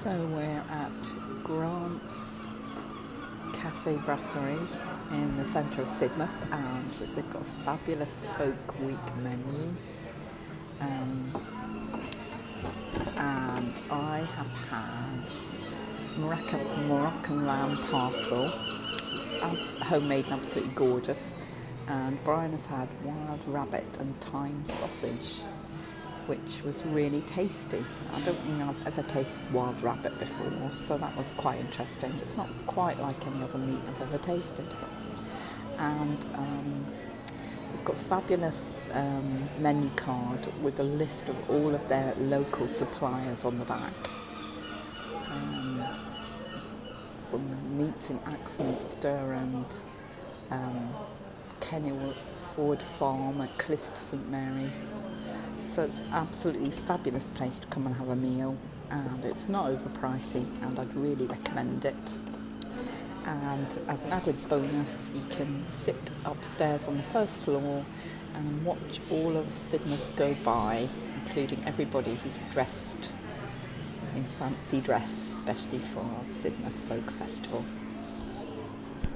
So we're at Grant's Cafe Brasserie in the centre of Sidmouth, and they've got a fabulous folk week menu. And I have had Moroccan lamb parcel, homemade and absolutely gorgeous. And Brian has had wild rabbit and thyme sausage, which was really tasty. I don't think I've ever tasted wild rabbit before, so that was quite interesting. It's not quite like any other meat I've ever tasted. And we've got a fabulous menu card with a list of all of their local suppliers on the back. From meats in Axminster and Kenilworth Ford Farm at Clist St Mary. So it's an absolutely fabulous place to come and have a meal, and it's not overpricey, and I'd really recommend it. And as an added bonus, you can sit upstairs on the first floor and watch all of Sidmouth go by, including everybody who's dressed in fancy dress, especially for our Sidmouth Folk Festival.